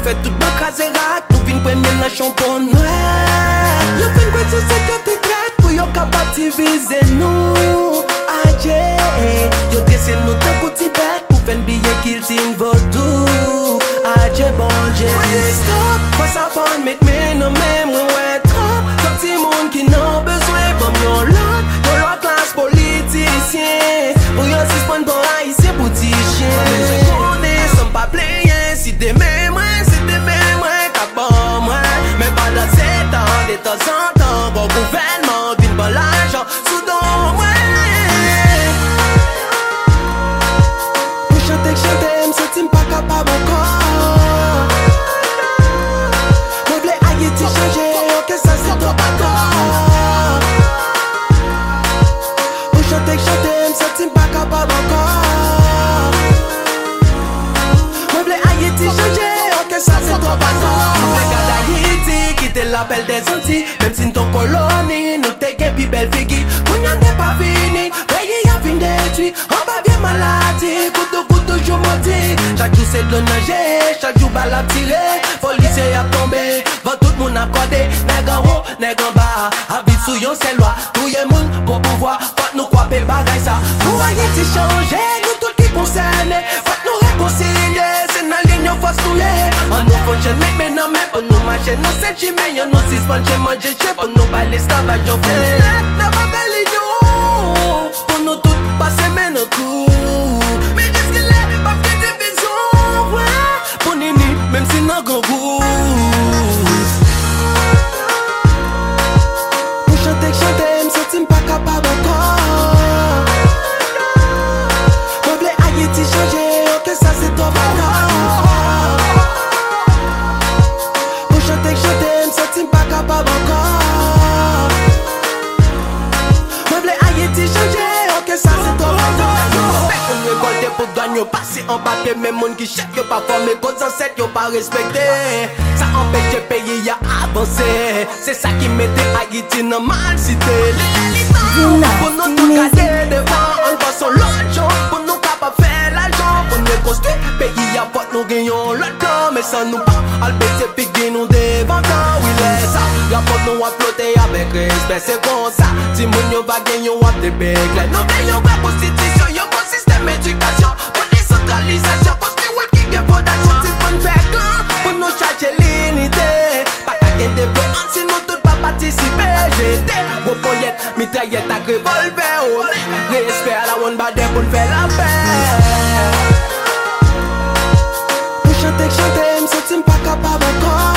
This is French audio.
fait tout bon caserac, nous vin premier la championne. Yo fin quoi sur sécurité traite pour yo captiviser nous. Adje, yo dressé nous tant petit bête pour faire billet qu'il signe vaudou. Adje bon Dieu. Stop, pas ça pas make me no même ouais trop. Comme si monde qui n'a besoin comme yon l'autre classe politicien. Pour yon suspendre bon haïtien pour ti chien. On est sans pas player si t'es même moi, qu'à bon moi. Mais pas dans 7 ans, de temps en temps, bon gouvernement, vine bon l'argent, soudain moi. Pour chanter, m'sentim pas capable encore. Moi v'lais Haïti changer, ok ça c'est trop d'accord. Pour chanter, m'sentim pas capable encore. Moi v'lais Haïti changer, ok ça c'est trop d'accord. Haïti, quitter l'appel des Antilles. Même si ton colonie, nous t'es qu'un pi belle figure. Qu'on y'en est pas fini, pays y'a fin détruit. On va bien maladie, coup toujours maudit. Chaque jour c'est de nager, chaque jour balle à tirer. Policier a tombé, va tout le monde accordé. Nèg en haut, nèg en bas, habite sous yon c'est loi. Tout y'a moun pour pouvoir, faut nous croire le bagay ça. Pour Haïti changer, nous tout qui concerné. Faut nous réconcilier, c'est dans ligne faut se couler. On nous fonctionne mais non mais pour nous marcher, nous c'est chimé, y'en nous six manger, manger, pour nous baler l'esclavage, on fait. N'a pas belle idiot, pour nous tout passer mais nos coups. Mais qu'est-ce qu'il est, pas fait division, ouais. Pour Nini, même si n'a grand goût. Pour chanter, m'sentim pas capable encore. Moi v'lais Haïti changer, ok ça c'est trop d'accord. Pour chanter, m'sentim pas capable encore. Moi v'lais Haïti changer, ok ça c'est trop d'accord. On récolte pour gagner, passer en papier, même monde qui chèque, yo pas formé, cause ancêtre, yo pas respecté. Ça empêche le pays à avancer. C'est ça qui mettait Haïti dans mal cité. Pour nous tout garder devant, on passe sur l'autre jour. Pour nous capables faire l'argent, pour nous construire pays à porte, nous gagnons l'autre temps. Mais sans nous pas, albéter puis nous devant quand oui laisse ça. Rapport nous à flotter avec respect, c'est comme ça. Si moun yo va gagner, on va te bécler. Nous gagnons la constitution, yo bon système éducation. Pour décentralisation, construire qui gagne fondation. C'est pour nous faire grand, pour nous chercher l'unité. Pas qu'à gagne développement, si nous tous pas participer. J'étais au poignette, mitraillette à revolver. Respect à la one bad pour nous faire la paix. Pour chanter, m'sentim pas capable encore.